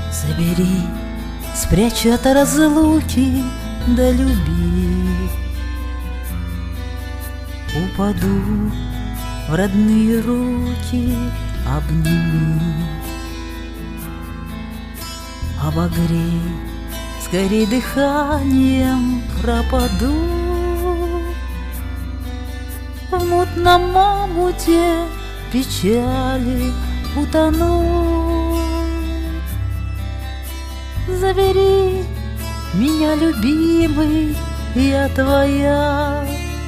Забери, спрячь от разлуки до любви. Упаду в родные руки, обними. Обогрей, скорей дыханием пропаду. В мутном омуте печали утону. Забери меня, любимый, я твоя.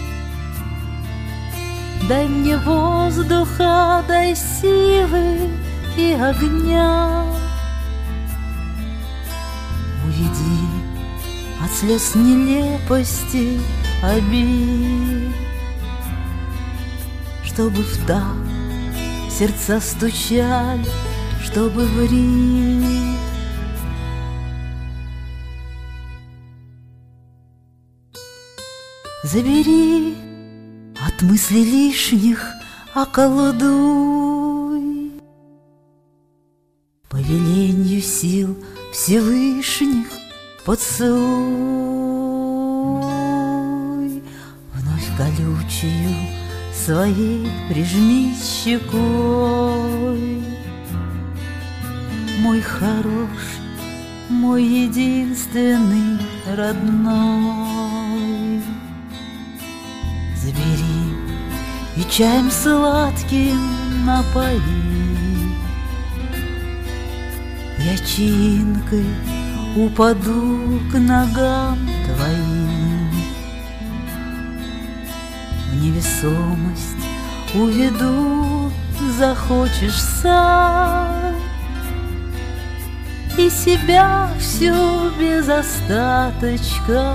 Дай мне воздуха, дай силы и огня. Уведи от слез нелепости обид, чтобы в такт сердца стучали, чтобы в ритм. Забери от мыслей лишних, околдуй по веленью сил Всевышних поцелуй. Вновь колючую своей прижми щекой. Мой хороший, мой единственный родной. Забери и чаем сладким напои. Я чинкой упаду к ногам твоим. В невесомость уведу, захочешь сам, и себя всю без остаточка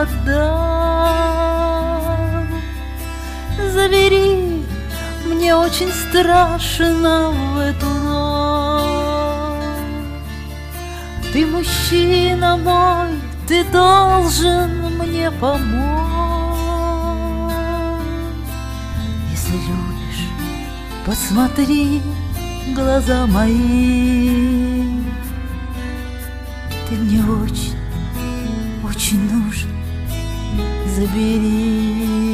отдам. Забери, мне очень страшно в эту ночь. Ты мужчина мой, ты должен мне помочь. Если любишь, посмотри в глаза мои. Ты мне очень, очень нужен. Забери.